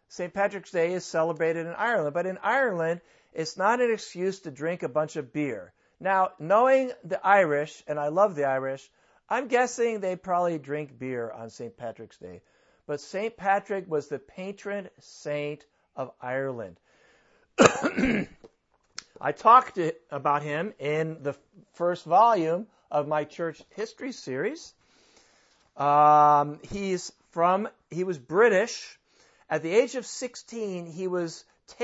St. Patrick's Day is celebrated in Ireland, but in Ireland, it's not an excuse to drink a bunch of beer. Now, knowing the Irish, and I love the Irish, I'm guessing they probably drink beer on St. Patrick's Day. But St. Patrick was the patron saint of Ireland. I talked about him in the first volume of my church history series. He was British. At the age of 16, he was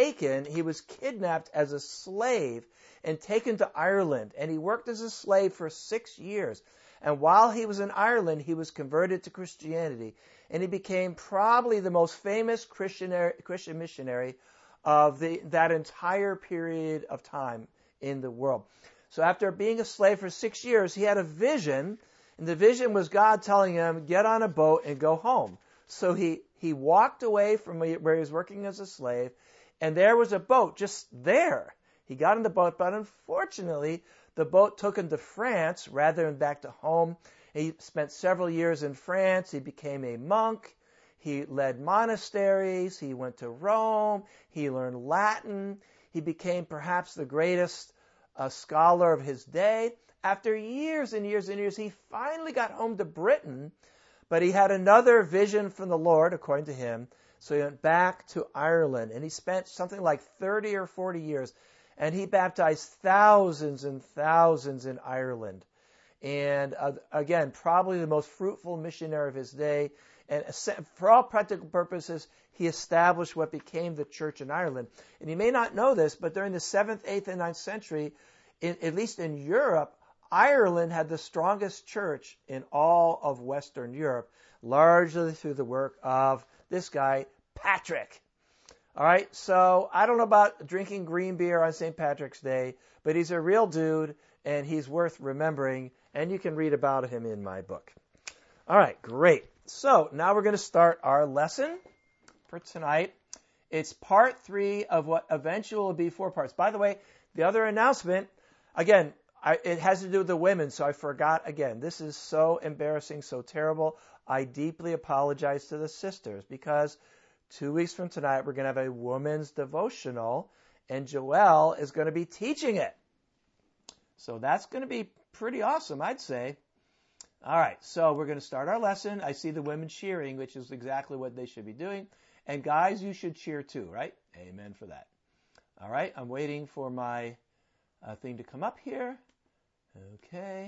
kidnapped as a slave and taken to Ireland. And he worked as a slave for 6 years. And while he was in Ireland, he was converted to Christianity. And he became probably the most famous Christian missionary of that entire period of time in the world. So after being a slave for 6 years, he had a vision. And the vision was God telling him, get on a boat and go home. So he walked away from where he was working as a slave, and there was a boat just there. He got on the boat, but unfortunately, the boat took him to France rather than back to home. He spent several years in France. He became a monk. He led monasteries. He went to Rome. He learned Latin. He became perhaps the greatest scholar of his day. After years and years and years, he finally got home to Britain, but he had another vision from the Lord, according to him. So he went back to Ireland, and he spent something like 30 or 40 years, and he baptized thousands and thousands in Ireland. And again, probably the most fruitful missionary of his day. And for all practical purposes, he established what became the church in Ireland. And you may not know this, but during the 7th, 8th, and 9th century, at least in Europe, Ireland had the strongest church in all of Western Europe, largely through the work of this guy, Patrick. All right, so I don't know about drinking green beer on St. Patrick's Day, but he's a real dude, and he's worth remembering, and you can read about him in my book. All right, great. So now we're going to start our lesson for tonight. It's part 3 of what eventually will be 4 parts. By the way, the other announcement, again, it has to do with the women, so I forgot again. This is so embarrassing, so terrible. I deeply apologize to the sisters because 2 weeks from tonight, we're going to have a women's devotional, and Joelle is going to be teaching it. So that's going to be pretty awesome, I'd say. All right, so we're going to start our lesson. I see the women cheering, which is exactly what they should be doing. And guys, you should cheer too, right? Amen for that. All right, I'm waiting for my thing to come up here. Okay.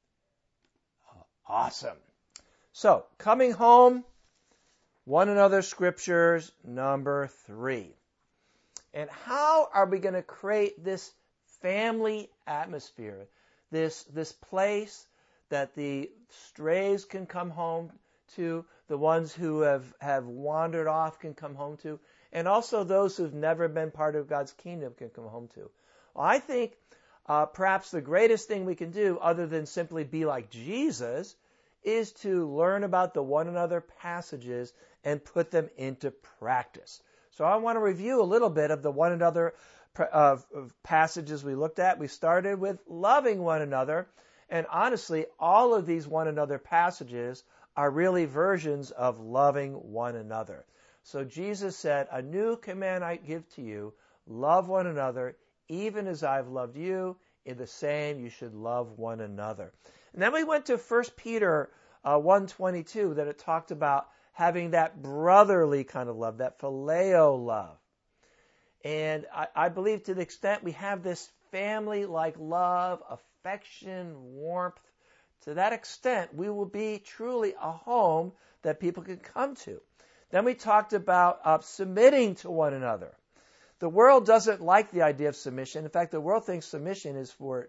Awesome. So, coming home, one another scriptures, number 3. And how are we going to create this family atmosphere, this place that the strays can come home to, the ones who have wandered off can come home to, and also those who've never been part of God's kingdom can come home to? Well, I think perhaps the greatest thing we can do, other than simply be like Jesus, is to learn about the one another passages and put them into practice. So I want to review a little bit of the one another passages we looked at. We started with loving one another, and honestly, all of these one another passages are really versions of loving one another. So Jesus said, "A new command I give to you, love one another, even as I've loved you, in the same you should love one another." And then we went to 1 Peter 1:22, that it talked about having that brotherly kind of love, that phileo love. And I believe to the extent we have this family-like love, affection, warmth, to that extent we will be truly a home that people can come to. Then we talked about submitting to one another. The world doesn't like the idea of submission. In fact, the world thinks submission is for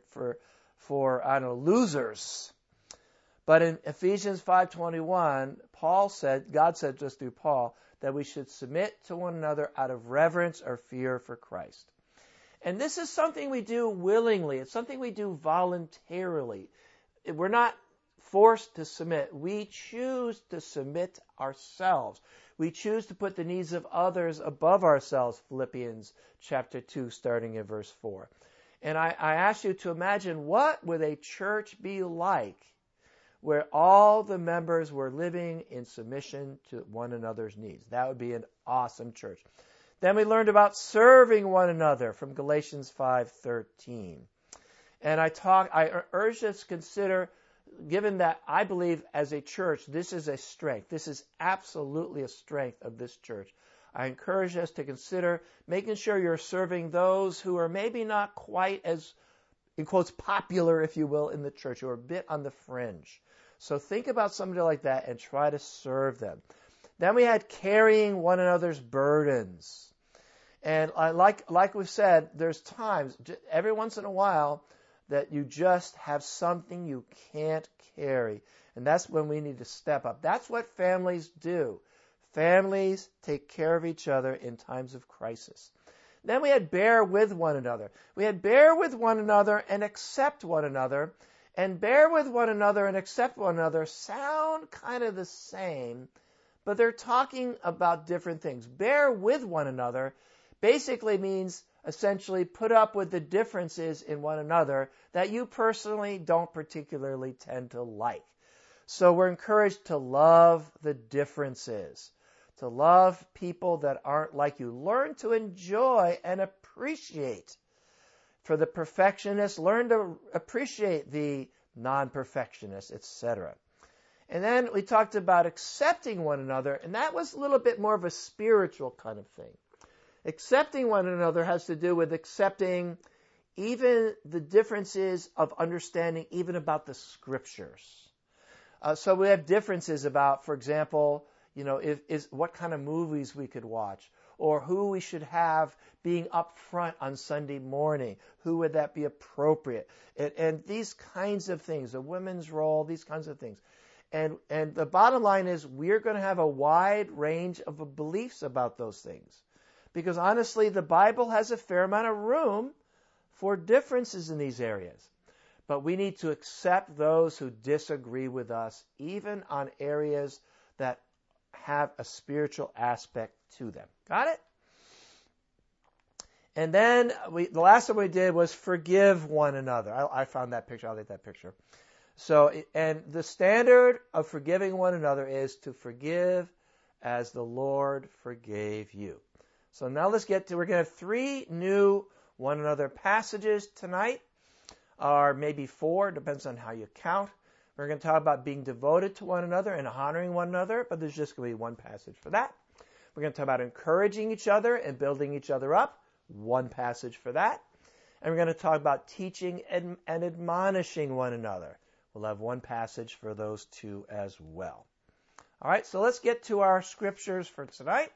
losers. But in Ephesians 5:21, God said just through Paul, that we should submit to one another out of reverence or fear for Christ. And this is something we do willingly. It's something we do voluntarily. We're not forced to submit. We choose to submit ourselves. We choose to put the needs of others above ourselves, Philippians chapter 2, starting in verse 4. And I ask you to imagine, what would a church be like where all the members were living in submission to one another's needs. That would be an awesome church. Then we learned about serving one another from Galatians 5:13. And I urge us to consider, given that I believe as a church, this is a strength. This is absolutely a strength of this church. I encourage us to consider making sure you're serving those who are maybe not quite as, in quotes, popular, if you will, in the church, who are a bit on the fringe. So think about somebody like that and try to serve them. Then we had carrying one another's burdens. And like we've said, there's times, every once in a while, that you just have something you can't carry. And that's when we need to step up. That's what families do. Families take care of each other in times of crisis. Then we had bear with one another. We had bear with one another and accept one another. And bear with one another and accept one another sound kind of the same, but they're talking about different things. Bear with one another basically means essentially put up with the differences in one another that you personally don't particularly tend to like. So we're encouraged to love the differences, to love people that aren't like you. Learn to enjoy and appreciate. For the perfectionists, learn to appreciate the non-perfectionists, etc. And then we talked about accepting one another, and that was a little bit more of a spiritual kind of thing. Accepting one another has to do with accepting even the differences of understanding even about the scriptures. So we have differences about, for example, what kind of movies we could watch, or who we should have being up front on Sunday morning. Who would that be appropriate? And these kinds of things, the women's role, these kinds of things. And the bottom line is we're going to have a wide range of beliefs about those things. Because honestly, the Bible has a fair amount of room for differences in these areas. But we need to accept those who disagree with us, even on areas that have a spiritual aspect to them. Got it? And then the last one we did was forgive one another. I found that picture. I'll take that picture. So, and the standard of forgiving one another is to forgive as the Lord forgave you. So now we're going to have 3 new one another passages tonight, or maybe 4, depends on how you count. We're going to talk about being devoted to one another and honoring one another, but there's just going to be one passage for that. We're going to talk about encouraging each other and building each other up, one passage for that. And we're going to talk about teaching and admonishing one another. We'll have one passage for those 2 as well. All right, so let's get to our scriptures for tonight.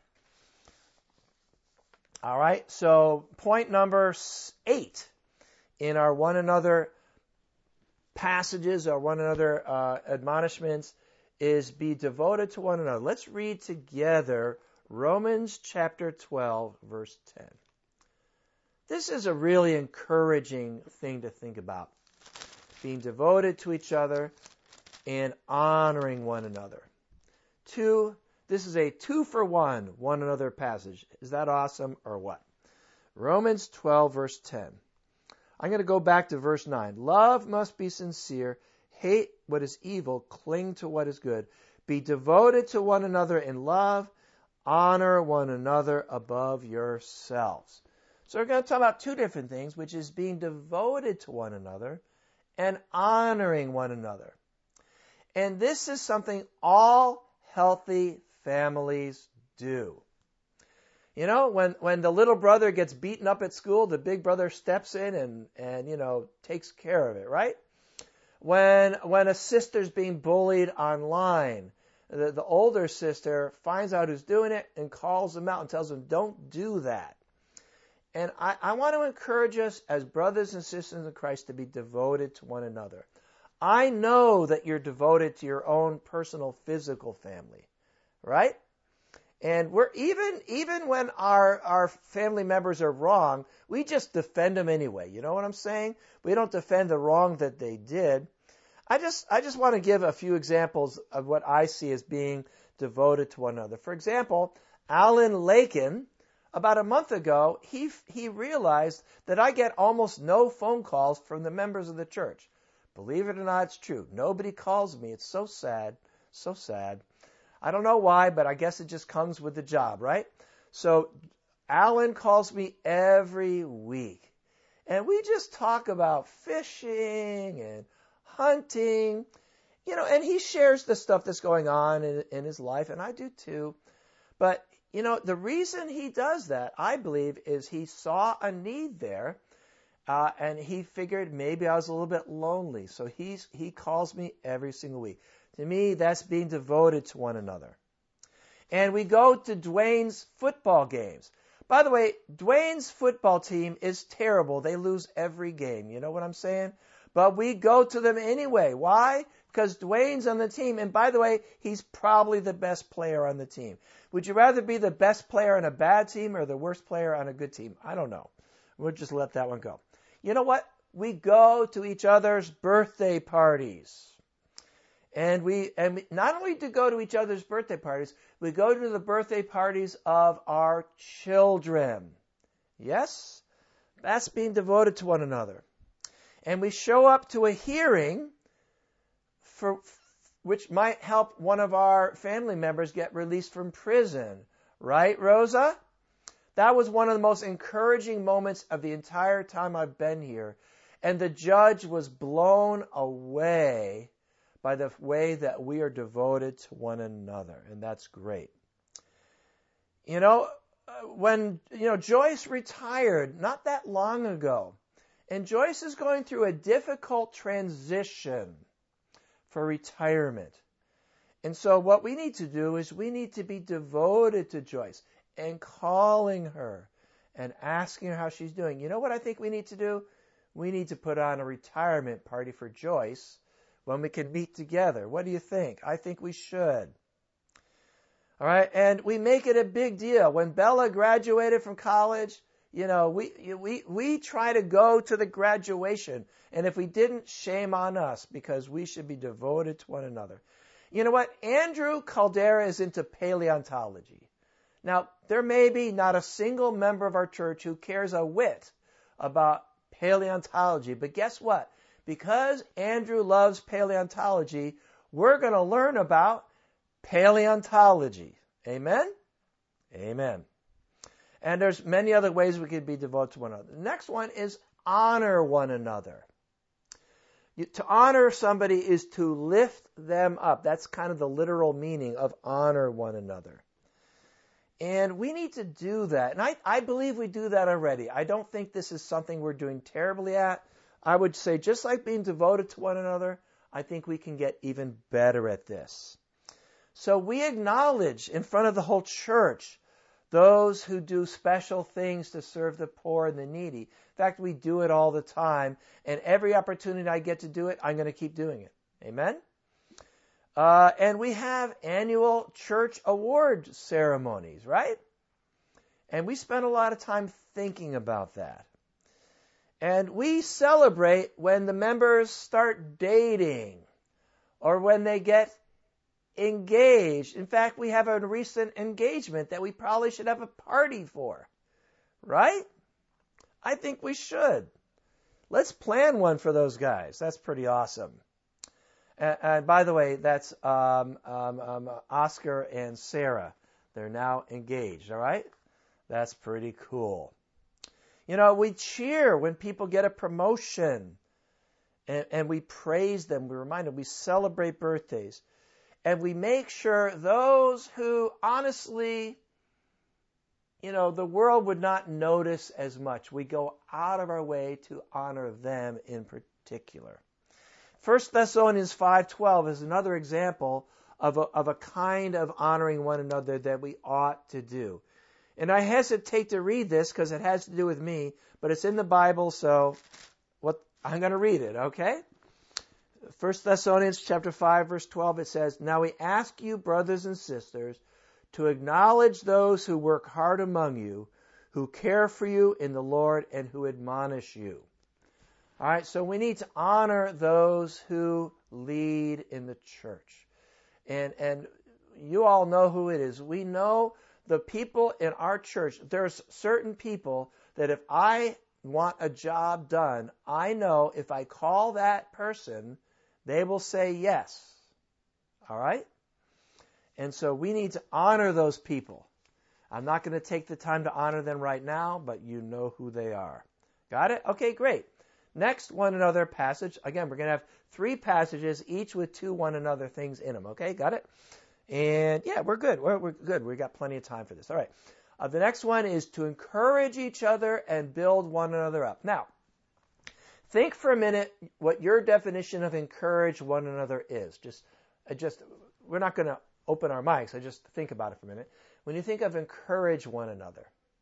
All right, so point number 8 in our one another passages or one another admonishments is be devoted to one another. Let's read together Romans chapter 12, verse 10. This is a really encouraging thing to think about. Being devoted to each other and honoring one another. 2, this is a 2-for-1 one another passage. Is that awesome or what? Romans 12, verse 10. I'm going to go back to verse 9. Love must be sincere. Hate what is evil. Cling to what is good. Be devoted to one another in love. Honor one another above yourselves. So we're going to talk about 2 different things, which is being devoted to one another and honoring one another. And this is something all healthy families do. You know, when the little brother gets beaten up at school, the big brother steps in and takes care of it, right? When a sister's being bullied online, the older sister finds out who's doing it and calls them out and tells them, don't do that. And I want to encourage us as brothers and sisters in Christ to be devoted to one another. I know that you're devoted to your own personal physical family, right? And we're even when our family members are wrong, we just defend them anyway. You know what I'm saying? We don't defend the wrong that they did. I just want to give a few examples of what I see as being devoted to one another. For example, Alan Lakin, about a month ago, he realized that I get almost no phone calls from the members of the church. Believe it or not, it's true. Nobody calls me. It's so sad. So sad. I don't know why, but I guess it just comes with the job, right? So Alan calls me every week. And we just talk about fishing and hunting, and he shares the stuff that's going on in his life, and I do too. But, the reason he does that, I believe, is he saw a need there, and he figured maybe I was a little bit lonely. So he calls me every single week. To me, that's being devoted to one another. And we go to Dwayne's football games. By the way, Dwayne's football team is terrible. They lose every game. You know what I'm saying? But we go to them anyway. Why? Because Dwayne's on the team. And by the way, he's probably the best player on the team. Would you rather be the best player on a bad team or the worst player on a good team? I don't know. We'll just let that one go. You know what? We go to each other's birthday parties. And we not only to go to each other's birthday parties, we go to the birthday parties of our children. Yes? That's being devoted to one another. And we show up to a hearing which might help one of our family members get released from prison. Right, Rosa? That was one of the most encouraging moments of the entire time I've been here. And the judge was blown away by the way that we are devoted to one another. And that's great. When Joyce retired not that long ago, and Joyce is going through a difficult transition for retirement. And so what we need to do is we need to be devoted to Joyce and calling her and asking her how she's doing. You know what I think we need to do? We need to put on a retirement party for Joyce when we can meet together. What do you think? I think we should. All right, and we make it a big deal. When Bella graduated from college, we try to go to the graduation. And if we didn't, shame on us, because we should be devoted to one another. You know what? Andrew Caldera is into paleontology. Now, there may be not a single member of our church who cares a whit about paleontology, but guess what? Because Andrew loves paleontology, we're going to learn about paleontology. Amen? Amen. And there's many other ways we could be devoted to one another. The next one is honor one another. To honor somebody is to lift them up. That's kind of the literal meaning of honor one another. And we need to do that. And I believe we do that already. I don't think this is something we're doing terribly at. I would say just like being devoted to one another, I think we can get even better at this. So we acknowledge in front of the whole church those who do special things to serve the poor and the needy. In fact, we do it all the time. And every opportunity I get to do it, I'm going to keep doing it. Amen? And we have annual church award ceremonies, right? And we spend a lot of time thinking about that. And we celebrate when the members start dating or when they get engaged. In fact, we have a recent engagement that we probably should have a party for, right? I think we should. Let's plan one for those guys. That's pretty awesome. And by the way, that's Oscar and Sarah. They're now engaged, all right? That's pretty cool. We cheer when people get a promotion, and we praise them. We remind them. We celebrate birthdays. And we make sure those who honestly, the world would not notice as much, we go out of our way to honor them in particular. 1 Thessalonians 5:12 is another example of a kind of honoring one another that we ought to do. And I hesitate to read this because it has to do with me, but it's in the Bible, so I'm going to read it, okay? 1 Thessalonians chapter 5, verse 12, it says, "Now we ask you, brothers and sisters, to acknowledge those who work hard among you, who care for you in the Lord, and who admonish you." All right, so we need to honor those who lead in the church. And you all know who it is. We know the people in our church. There's certain people that if I want a job done, I know if I call that person, they will say yes. All right? And so we need to honor those people. I'm not going to take the time to honor them right now, but you know who they are. Got it? Okay, great. Next, one another passage. Again, we're going to have 3 passages, each with 2 one another things in them. Okay, got it? And yeah, we're good. We're good. We got plenty of time for this. All right. The next one is to encourage each other and build one another up. Now, think for a minute what your definition of encourage one another is. We're not going to open our mics. I just think about it for a minute. When you think of encourage one another.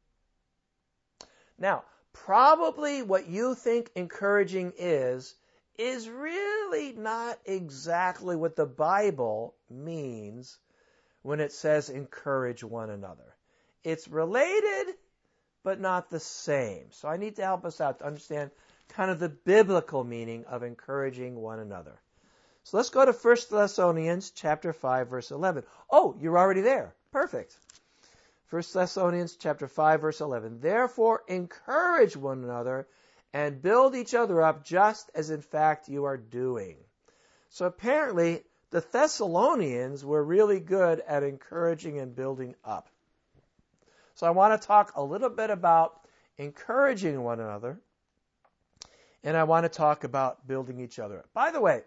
Now, probably what you think encouraging is really not exactly what the Bible means when it says encourage one another. It's related, but not the same. So I need to help us out to understand kind of the biblical meaning of encouraging one another. So let's go to 1 Thessalonians chapter 5, verse 11. Oh, you're already there. Perfect. 1 Thessalonians chapter 5, verse 11. Therefore, encourage one another and build each other up just as in fact you are doing. So apparently, the Thessalonians were really good at encouraging and building up. So I want to talk a little bit about encouraging one another, and I want to talk about building each other up. By the way,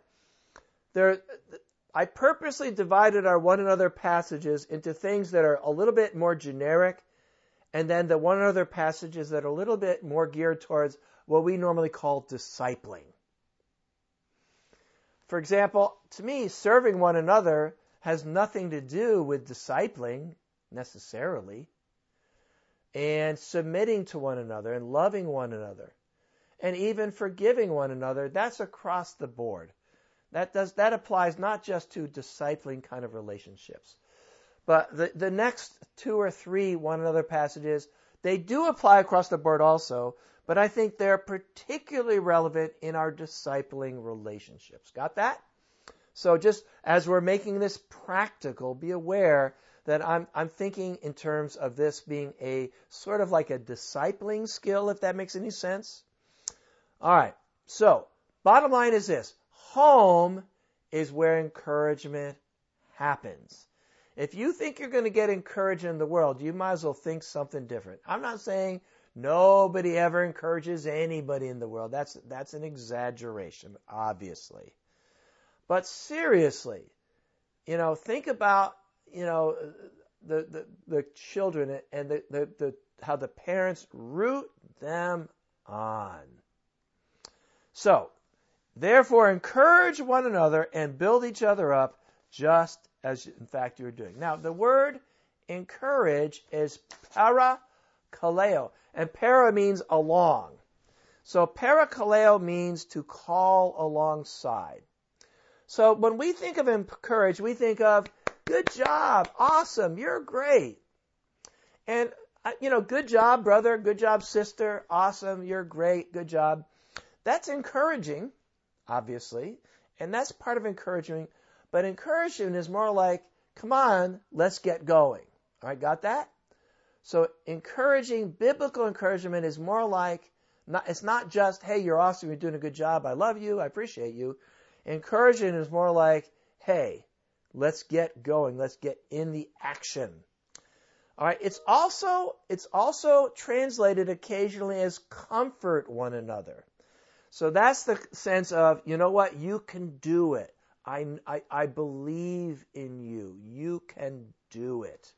I purposely divided our one another passages into things that are a little bit more generic, and then the one another passages that are a little bit more geared towards what we normally call discipling. For example, to me, serving one another has nothing to do with discipling necessarily, and submitting to one another and loving one another and even forgiving one another. That's across the board. That applies not just to discipling kind of relationships. But the next 2 or 3 one another passages, they do apply across the board also, but I think they're particularly relevant in our discipling relationships. Got that? So just as we're making this practical, be aware that I'm thinking in terms of this being a sort of like a discipling skill, if that makes any sense. All right. So bottom line is this. Home is where encouragement happens. If you think you're going to get encouragement in the world, you might as well think something different. I'm not saying nobody ever encourages anybody in the world. That's an exaggeration, obviously. But seriously, think about, the children and the how the parents root them on. So, therefore, encourage one another and build each other up just as, in fact, you're doing. Now, the word encourage is parakaleo. And para means along. So parakaleo means to call alongside. So when we think of encourage, we think of, good job, awesome, you're great. And, good job, brother, good job, sister, awesome, you're great, good job. That's encouraging, obviously, and that's part of encouraging. But encouraging is more like, come on, let's get going. All right, got that? So biblical encouragement is more like, it's not just, hey, you're awesome, you're doing a good job, I love you, I appreciate you. Encouraging is more like, hey, let's get going, let's get in the action. All right, it's also translated occasionally as comfort one another. So that's the sense of, you know what, you can do it. I believe in you. You can do it.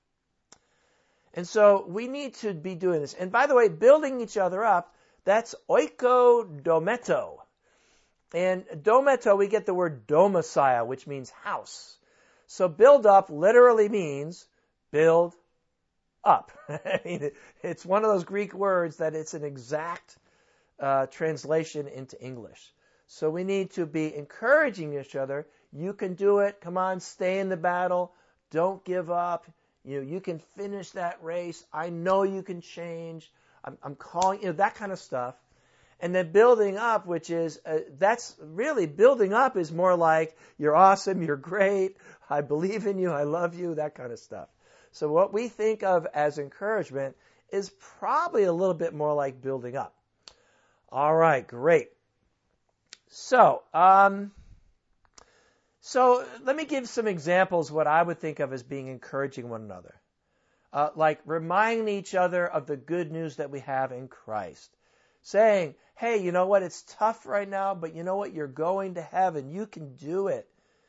And so we need to be doing this. And by the way, building each other up, that's oikodometo. And dometo, we get the word domicile, which means house. So build up literally means build up. I mean, it's one of those Greek words that it's an exact translation into English. So we need to be encouraging each other. You can do it. Come on, stay in the battle. Don't give up. You can finish that race. I know you can change. I'm calling, that kind of stuff. And then building up, which is, that's really, building up is more like, you're awesome, you're great, I believe in you, I love you, that kind of stuff. So what we think of as encouragement is probably a little bit more like building up. All right, great. So let me give some examples what I would think of as being encouraging one another. Like reminding each other of the good news that we have in Christ. Saying, hey, you know what, it's tough right now, but you know what, you're going to heaven. You can do it.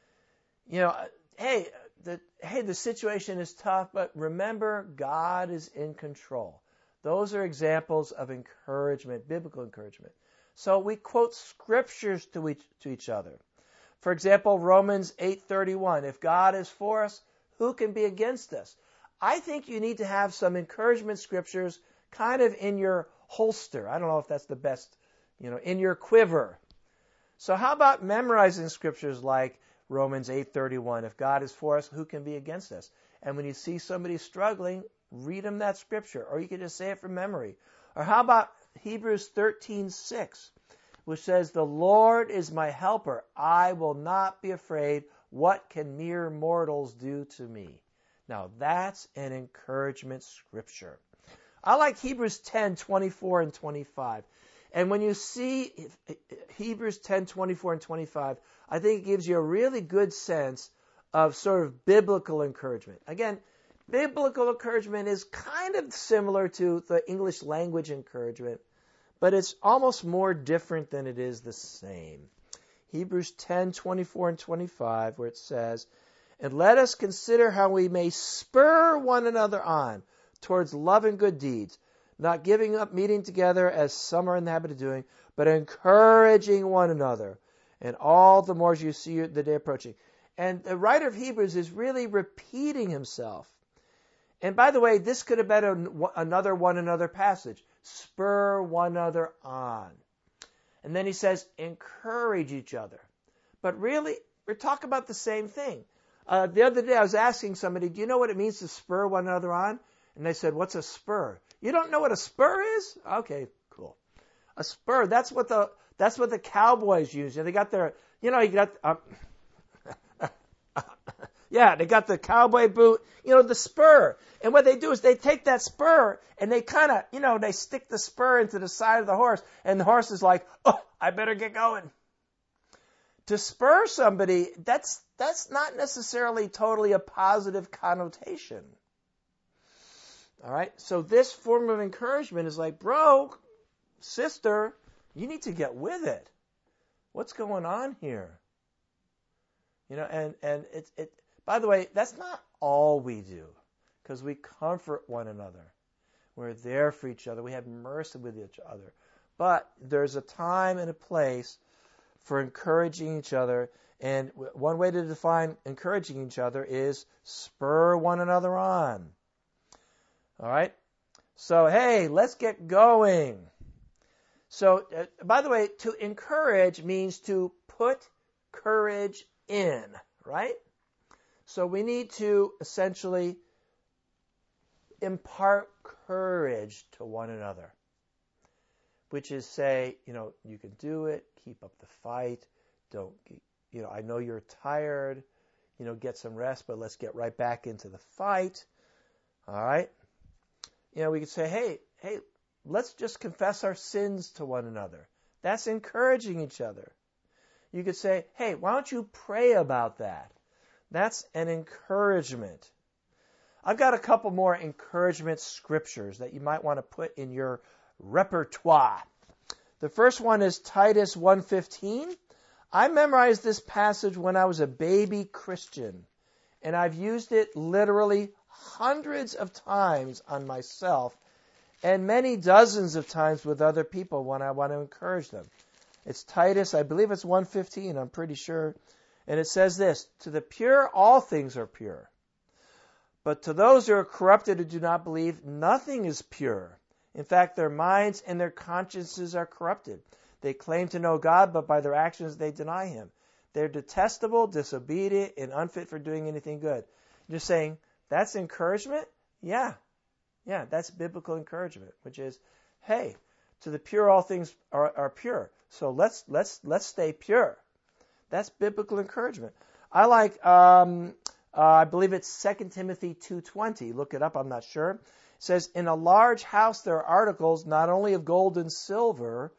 Hey, the situation is tough, but remember, God is in control. Those are examples of encouragement, biblical encouragement. So we quote scriptures to each other. For example, Romans 8:31, if God is for us, who can be against us? I think you need to have some encouragement scriptures kind of in your holster. I don't know if that's the best, in your quiver. So how about memorizing scriptures like Romans 8:31, if God is for us, who can be against us? And when you see somebody struggling, read them that scripture, or you can just say it from memory. Or how about Hebrews 13:6, which says, the Lord is my helper. I will not be afraid. What can mere mortals do to me? Now that's an encouragement scripture. I like Hebrews 10:24 and 25. And when you see Hebrews 10:24 and 25, I think it gives you a really good sense of sort of biblical encouragement. Again, biblical encouragement is kind of similar to the English language encouragement, but it's almost more different than it is the same. Hebrews 10:24 and 25, where it says, and let us consider how we may spur one another on towards love and good deeds, not giving up meeting together as some are in the habit of doing, but encouraging one another, and all the more as you see the day approaching. And the writer of Hebrews is really repeating himself. And by the way, this could have been another passage. Spur one another on. And then he says, encourage each other. But really, we're talking about the same thing. The other day I was asking somebody, do you know what it means to spur one another on? And they said, what's a spur? You don't know what a spur is? Okay, cool. A spur, that's what the cowboys use. They got their, they got the cowboy boot, the spur. And what they do is they take that spur and they kind of, they stick the spur into the side of the horse, and the horse is like, oh, I better get going. To spur somebody, that's not necessarily totally a positive connotation. All right? So this form of encouragement is like, bro, sister, you need to get with it. What's going on here? And it by the way, that's not all we do, because we comfort one another. We're there for each other. We have mercy with each other. But there's a time and a place for encouraging each other. And one way to define encouraging each other is spur one another on. All right? So, hey, let's get going. So, by the way, to encourage means to put courage in, right? So we need to essentially impart courage to one another, which is say, you can do it, keep up the fight, I know you're tired, get some rest, but let's get right back into the fight. All right? We could say, hey, let's just confess our sins to one another. That's encouraging each other. You could say, hey, why don't you pray about that? That's an encouragement. I've got a couple more encouragement scriptures that you might want to put in your repertoire. The first one is Titus 1:15. I memorized this passage when I was a baby Christian, and I've used it literally hundreds of times on myself and many dozens of times with other people when I want to encourage them. It's Titus, I believe it's 1:15, I'm pretty sure. And it says this, to the pure, all things are pure. But to those who are corrupted and do not believe, nothing is pure. In fact, their minds and their consciences are corrupted. They claim to know God, but by their actions they deny Him. They're detestable, disobedient, and unfit for doing anything good. You're saying, that's encouragement? Yeah, that's biblical encouragement, which is, hey, to the pure, all things are pure. So let's stay pure. That's biblical encouragement. I like, I believe it's 2 Timothy 2:20. Look it up, I'm not sure. It says, in a large house there are articles not only of gold and silver,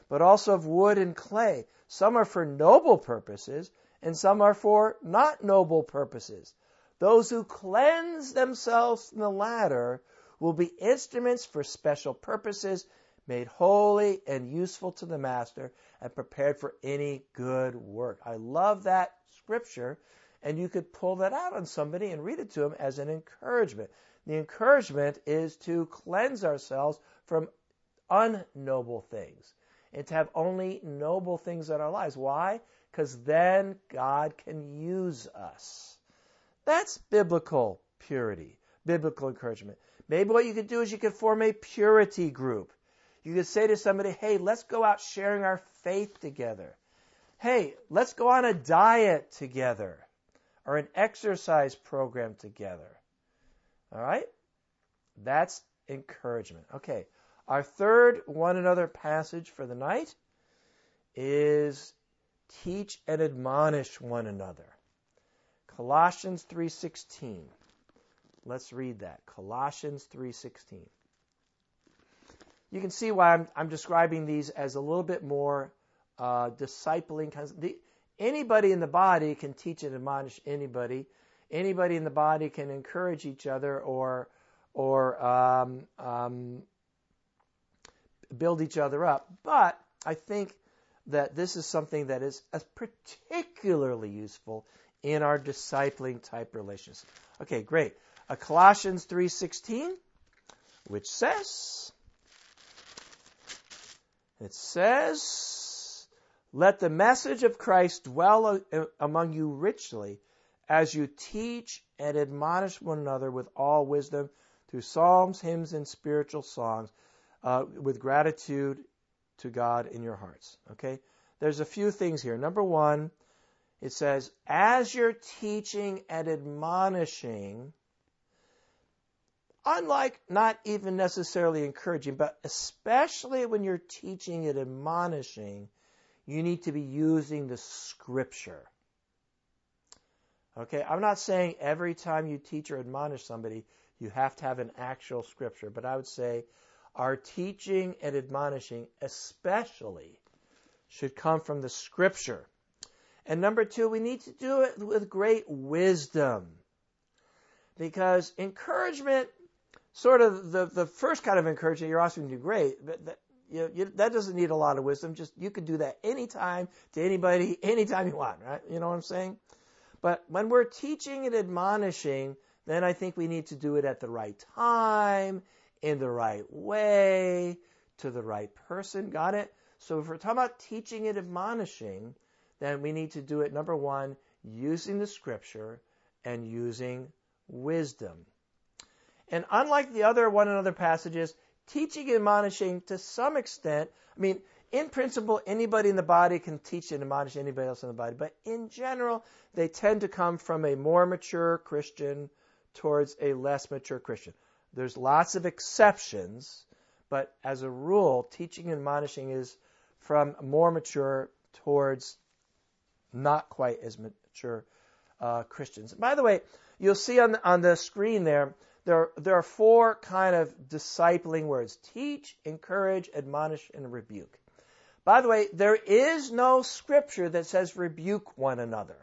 but also of wood and clay. Some are for noble purposes, and some are for not noble purposes. Those who cleanse themselves from the latter will be instruments for special purposes, made holy and useful to the master, and prepared for any good work. I love that scripture, and you could pull that out on somebody and read it to them as an encouragement. The encouragement is to cleanse ourselves from unnoble things and to have only noble things in our lives. Why? Because then God can use us. That's biblical purity, biblical encouragement. Maybe what you could do is you could form a purity group. You could say to somebody, hey, let's go out sharing our faith together. Hey, let's go on a diet together or an exercise program together. All right? That's encouragement. Okay. Our third one another passage for the night is teach and admonish one another. Colossians 3:16. Let's read that. Colossians 3:16. You can see why I'm describing these as a little bit more discipling kinds. Anybody in the body can teach and admonish anybody. Anybody in the body can encourage each other or build each other up. But I think that this is something that is particularly useful in our discipling type relations. Okay, great. Colossians 3:16, which says, let the message of Christ dwell among you richly as you teach and admonish one another with all wisdom through psalms, hymns, and spiritual songs, with gratitude to God in your hearts. Okay? There's a few things here. Number one, it says, as you're teaching and admonishing, unlike not even necessarily encouraging, but especially when you're teaching and admonishing, you need to be using the Scripture. Okay? I'm not saying every time you teach or admonish somebody, you have to have an actual Scripture, but I would say our teaching and admonishing especially should come from the Scripture. And number two, we need to do it with great wisdom. Because encouragement, sort of the first kind of encouragement, you're asking to do great, but that doesn't need a lot of wisdom. Just you can do that anytime to anybody, anytime you want, right? You know what I'm saying? But when we're teaching and admonishing, then I think we need to do it at the right time, in the right way, to the right person. Got it? So if we're talking about teaching and admonishing, then we need to do it, number one, using the Scripture and using wisdom. And unlike the other one another passages, teaching and admonishing to some extent, I mean, in principle, anybody in the body can teach and admonish anybody else in the body, but in general, they tend to come from a more mature Christian towards a less mature Christian. There's lots of exceptions, but as a rule, teaching and admonishing is from more mature towards not quite as mature Christians. By the way, you'll see on the screen there are four kind of discipling words: teach, encourage, admonish, and rebuke. By the way, there is no scripture that says rebuke one another.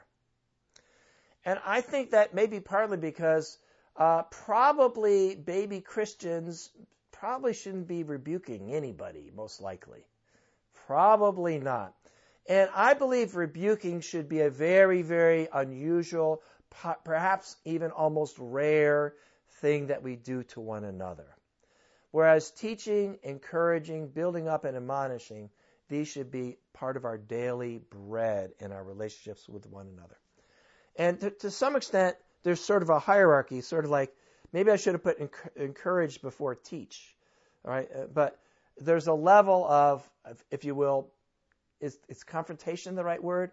And I think that may be partly because probably baby Christians probably shouldn't be rebuking anybody, most likely. Probably not. And I believe rebuking should be a very, very unusual, perhaps even almost rare thing that we do to one another. Whereas teaching, encouraging, building up, and admonishing, these should be part of our daily bread in our relationships with one another. And to some extent, there's sort of a hierarchy, sort of like, maybe I should have put encourage before teach. All right? But there's a level of, if you will, is confrontation the right word?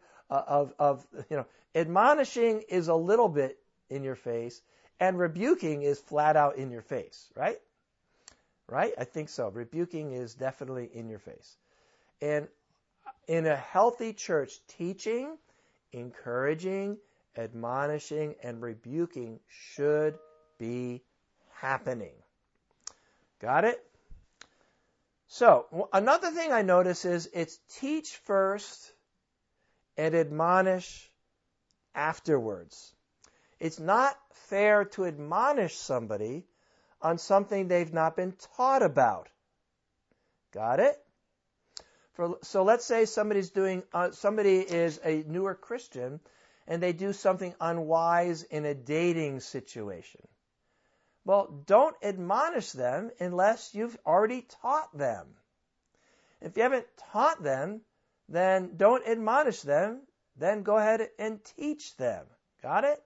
Admonishing is a little bit in your face, and rebuking is flat out in your face, right? Right? I think so. Rebuking is definitely in your face. And in a healthy church, teaching, encouraging, admonishing, and rebuking should be happening. Got it? So, another thing I notice is it's teach first and admonish afterwards. It's not fair to admonish somebody on something they've not been taught about. Got it? So let's say somebody is a newer Christian and they do something unwise in a dating situation. Well, don't admonish them unless you've already taught them. If you haven't taught them, then don't admonish them. Then go ahead and teach them. Got it?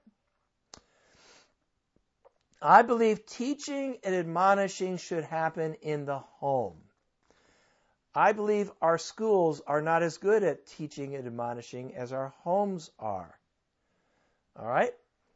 I believe teaching and admonishing should happen in the home. I believe our schools are not as good at teaching and admonishing as our homes are. All right?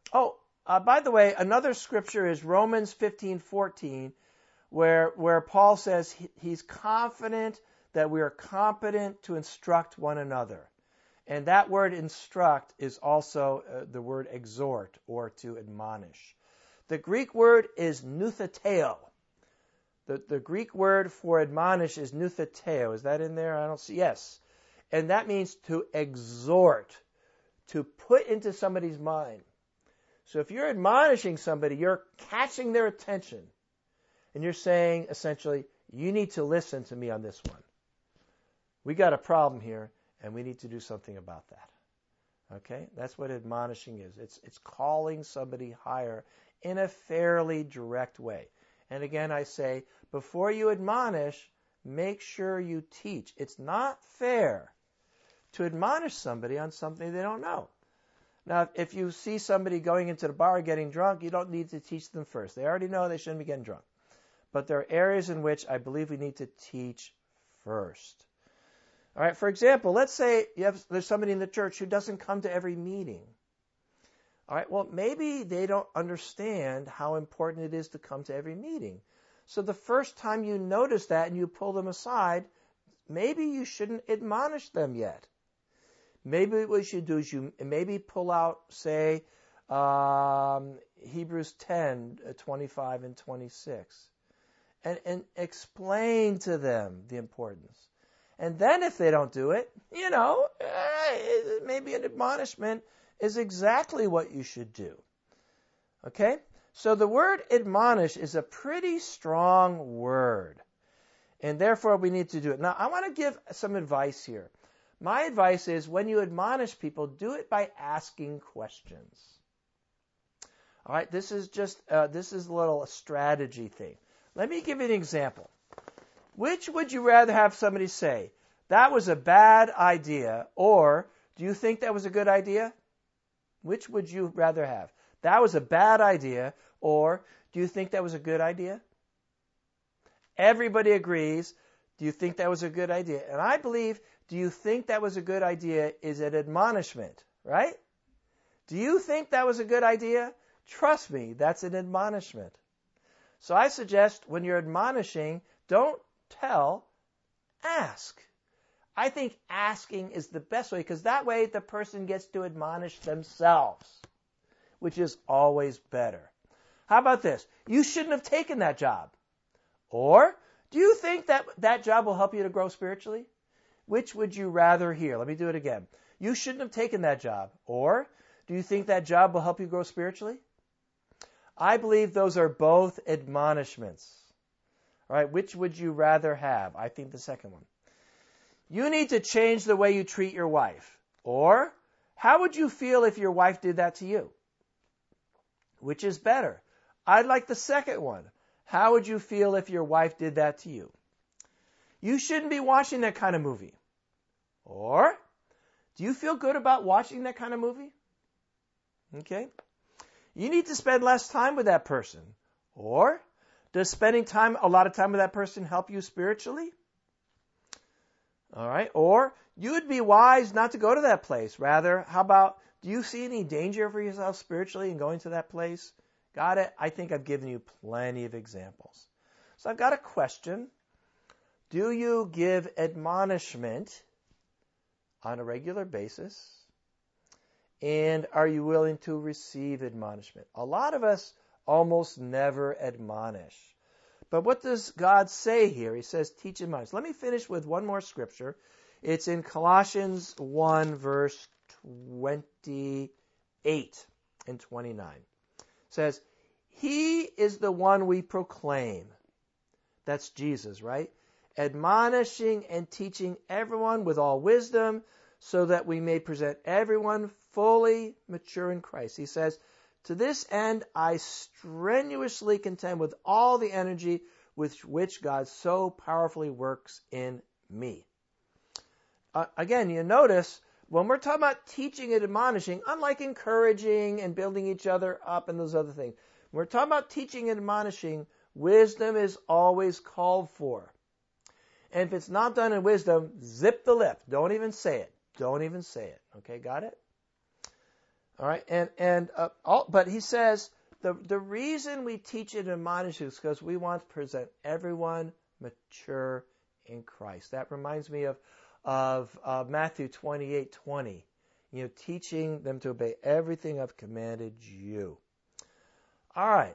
By the way, another scripture is Romans 15:14, where Paul says he's confident that we are competent to instruct one another. And that word instruct is also the word exhort or to admonish. The Greek word is nutheteo. The Greek word for admonish is nutheteo. Is that in there? I don't see. Yes. And that means to exhort, to put into somebody's mind. So if you're admonishing somebody, you're catching their attention. And you're saying, essentially, you need to listen to me on this one. We got a problem here, and we need to do something about that. Okay? That's what admonishing is. It's calling somebody higher in a fairly direct way. And again, I say, before you admonish, make sure you teach. It's not fair to admonish somebody on something they don't know. Now, if you see somebody going into the bar getting drunk, you don't need to teach them first. They already know they shouldn't be getting drunk. But there are areas in which I believe we need to teach first. All right, for example, let's say there's somebody in the church who doesn't come to every meeting. All right, well, maybe they don't understand how important it is to come to every meeting. So the first time you notice that and you pull them aside, maybe you shouldn't admonish them yet. Maybe what you should do is you maybe pull out, say, Hebrews 10, 25 and 26, and explain to them the importance. And then if they don't do it, maybe an admonishment is exactly what you should do. Okay? So the word admonish is a pretty strong word. And therefore we need to do it. Now I want to give some advice here. My advice is when you admonish people, do it by asking questions. All right? This is a little strategy thing. Let me give you an example. Which would you rather have somebody say, that was a bad idea, or do you think that was a good idea? Which would you rather have? That was a bad idea, or do you think that was a good idea? Everybody agrees. Do you think that was a good idea? And I believe, do you think that was a good idea is an admonishment, right? Do you think that was a good idea? Trust me, that's an admonishment. So I suggest when you're admonishing, don't tell, ask. I think asking is the best way because that way the person gets to admonish themselves, which is always better. How about this? You shouldn't have taken that job. Or, do you think that job will help you to grow spiritually? Which would you rather hear? Let me do it again. You shouldn't have taken that job. Or, do you think that job will help you grow spiritually? I believe those are both admonishments. All right, which would you rather have? I think the second one. You need to change the way you treat your wife. Or, how would you feel if your wife did that to you? Which is better? I'd like the second one. How would you feel if your wife did that to you? You shouldn't be watching that kind of movie. Or, do you feel good about watching that kind of movie? Okay. You need to spend less time with that person. Or, does spending a lot of time with that person help you spiritually? All right. Or, you would be wise not to go to that place. Rather, how about, do you see any danger for yourself spiritually in going to that place? Got it? I think I've given you plenty of examples. So I've got a question. Do you give admonishment on a regular basis? And are you willing to receive admonishment? A lot of us almost never admonish But what does God say here? He says, teach and admonish. Let me finish with one more scripture. It's in Colossians 1, verse 28 and 29. It says, He is the one we proclaim. That's Jesus, right? Admonishing and teaching everyone with all wisdom, so that we may present everyone fully mature in Christ. He says, to this end I strenuously contend with all the energy with which God so powerfully works in me. Again, you notice, when we're talking about teaching and admonishing, unlike encouraging and building each other up and those other things, when we're talking about teaching and admonishing, wisdom is always called for. And if it's not done in wisdom, zip the lip. Don't even say it. Don't even say it. Okay, got it? All right, but he says the reason we teach and admonish is because we want to present everyone mature in Christ. That reminds me of Matthew 28:20. Teaching them to obey everything I've commanded you. All right,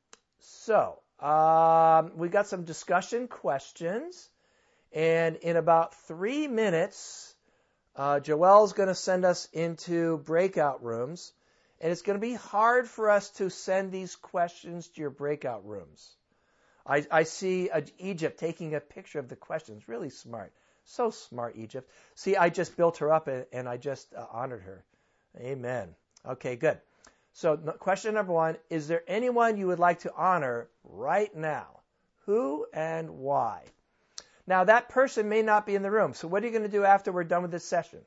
so we got some discussion questions, and in about 3 minutes. Joelle's going to send us into breakout rooms, and it's going to be hard for us to send these questions to your breakout rooms. I see Egypt taking a picture of the questions. Really smart. So smart, Egypt. See, I just built her up, and I just honored her. Amen. Okay, good. So question number 1, is there anyone you would like to honor right now? Who and why? Now, that person may not be in the room. So what are you going to do after we're done with this session?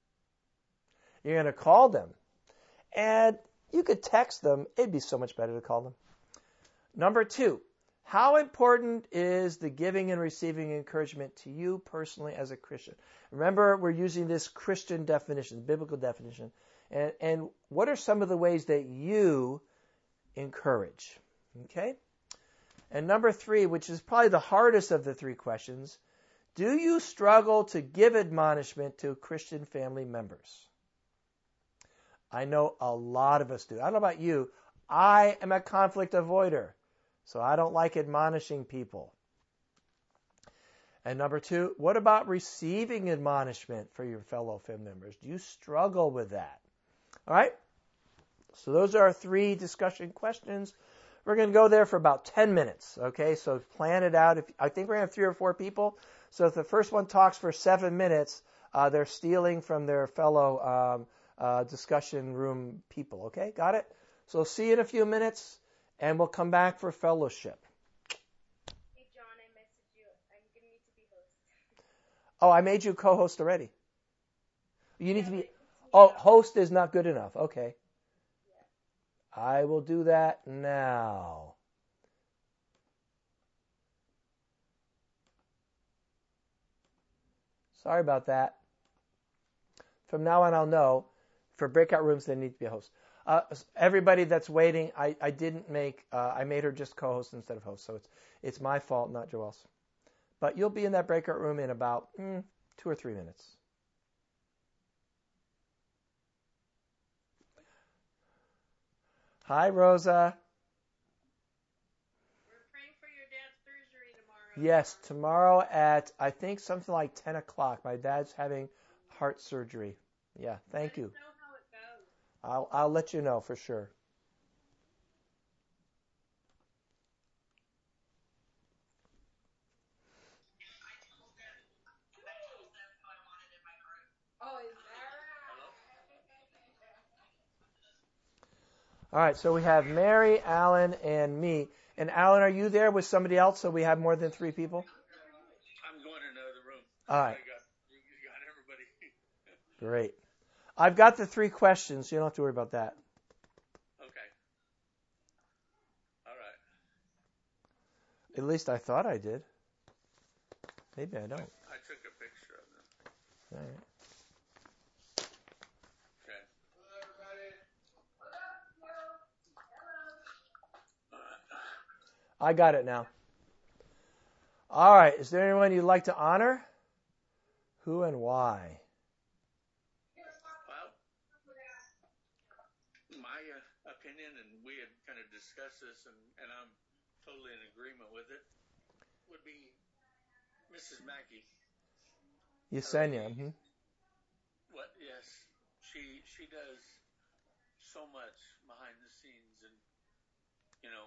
You're going to call them. And you could text them. It'd be so much better to call them. Number 2, how important is the giving and receiving encouragement to you personally as a Christian? Remember, we're using this Christian definition, biblical definition. And what are some of the ways that you encourage? Okay? And number 3, which is probably the hardest of the 3 questions, do you struggle to give admonishment to Christian family members? I know a lot of us do. I don't know about you. I am a conflict avoider, so I don't like admonishing people. And number 2, what about receiving admonishment for your fellow family members? Do you struggle with that? All right? So those are our 3 discussion questions. We're going to go there for about 10 minutes, okay? So plan it out. I think we're going to have 3 or 4 people. So if the first one talks for 7 minutes, they're stealing from their fellow discussion room people, okay? Got it? So see you in a few minutes, and we'll come back for fellowship. Hey, John, I messaged you. I'm going to need to be host. Oh, I made you co-host already. You need to be... Oh, host is not good enough. Okay. I will do that now. Sorry about that. From now on, I'll know. For breakout rooms, they need to be a host. Everybody that's waiting, I didn't make. I made her just co-host instead of host, so it's my fault, not Joelle's. But you'll be in that breakout room in about 2 or 3 minutes. Hi, Rosa. We're praying for your dad's surgery tomorrow. Yes, tomorrow at, I think, something like 10 o'clock. My dad's having heart surgery. Yeah, thank you. Let us know how it goes. I'll let you know for sure. Oh, is that All right, so we have Mary, Alan, and me. And Alan, are you there with somebody else so we have more than 3 people? I'm going to another room. All right. You got everybody. Great. I've got the 3 questions, so you don't have to worry about that. Okay. All right. At least I thought I did. Maybe I don't. I took a picture of them. All right. Okay. I got it now. All right. Is there anyone you'd like to honor? Who and why? Well, my opinion, and we had kind of discussed this, and I'm totally in agreement with it would be Mrs. Mackey. Yesenia. Mm-hmm. What? Yes, she does so much behind the scenes, and